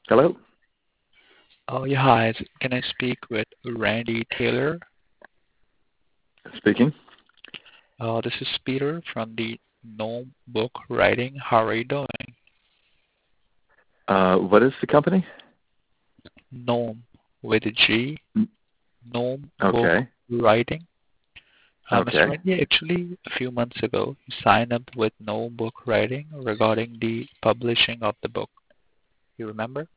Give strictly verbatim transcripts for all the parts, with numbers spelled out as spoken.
Hello? Oh, yeah, hi. Can I speak with Randy Taylor? Speaking. Uh, this is Peter from the Gnome Book Writing. How are you doing? Uh, what is the company? Gnome with a G. Mm, Gnome Book Okay. Writing. Uh, mister Okay. Randy, actually, a few months ago, you signed up with Gnome Book Writing regarding the publishing of the book. You remember?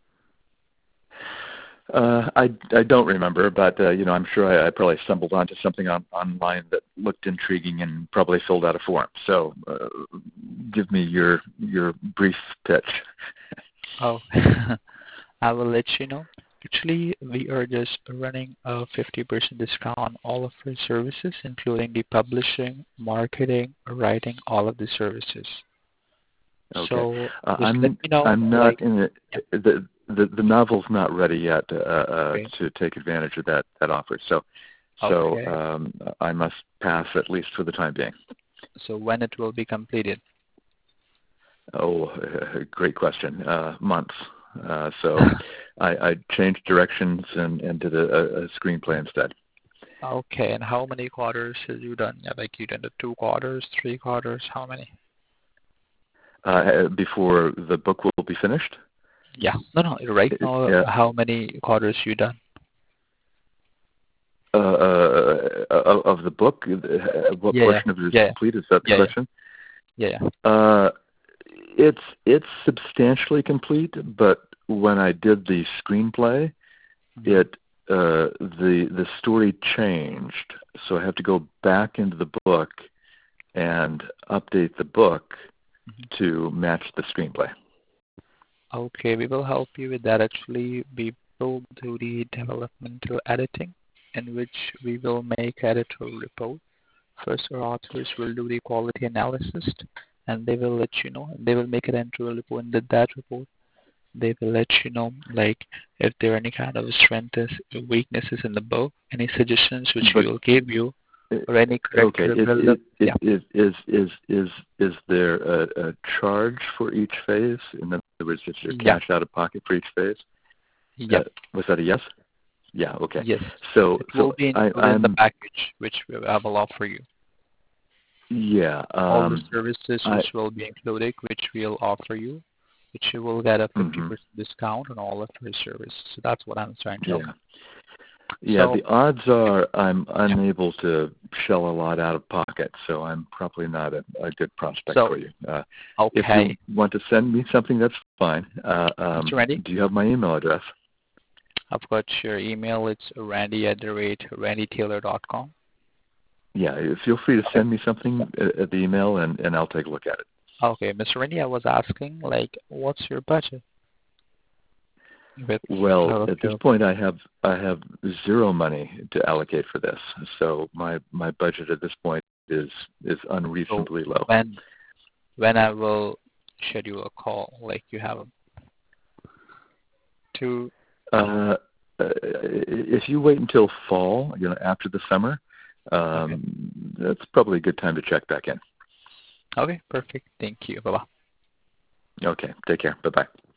Uh, I, I don't remember, but uh, you know, I'm sure I, I probably stumbled onto something on, online that looked intriguing and probably filled out a form. So, uh, give me your your brief pitch. Oh, I will let you know. Actually, we are just running a fifty percent discount on all of our services, including the publishing, marketing, writing, all of the services. Okay. So Uh, just let I'm me know, I'm like, not in it. yeah, The, the the novel's not ready yet uh, uh, okay, to take advantage of that that offer. So so okay. um, I must pass at least for the time being. So when it will be completed? Oh, great question. Uh, months. Uh, so I, I changed directions and, and did a, a screenplay instead. Okay, and how many quarters have you done? Yeah, like you done the two quarters, three quarters, how many? Uh, before the book will be finished. Yeah, no, no. Right now, Yeah. how many quarters you done? Uh, uh, uh, of the book, uh, what Yeah, yeah, portion of it is yeah, complete? Is that the yeah, yeah, question? yeah, yeah. Uh, it's it's substantially complete, but when I did the screenplay, Mm-hmm. it uh, the the story changed, so I have to go back into the book and update the book Mm-hmm. to match the screenplay. Okay, we will help you with that. Actually, we will do the developmental editing, in which we will make editorial report. First, our authors will do the quality analysis, and they will let you know. They will make an editorial report, and with that report, they will let you know, like, if there are any kind of strengths, weaknesses in the book, any suggestions which we But will give you, uh, or any okay, character it, build-up. it, it, Yeah, it, is is is is there a, a charge for each phase? In other words, is there yeah, cash out of pocket for each phase? yeah, Uh, was that a yes? Yeah. Okay. yes. So It so will be I, included in the I'm package which we I will offer you. yeah. All the Um, services I which will be included, which we'll offer you, which you will get a fifty hmm percent discount on all of your services. So that's what I'm trying to tell. yeah. Yeah, So, the odds are I'm yeah. unable to shell a lot out of pocket, so I'm probably not a, a good prospect So, for you. Uh, if you okay. want to send me something, that's fine. Uh, mister um, Randy, do you have my email address? I've got your email. It's randy at the rate randy taylor dot com. Yeah, feel free to Okay. send me something at, at the email, and, and I'll take a look at it. Okay, mister Randy, I was asking, like, what's your budget with Well, uh, at this the, point, I have I have zero money to allocate for this, so my my budget at this point is is so unreasonably low. when when I will schedule a call, like you have to. Uh, uh, if you wait until fall, you know, after the summer, Okay. um, that's probably a good time to check back in. Okay, perfect. Thank you. Bye bye. Okay, take care. Bye bye.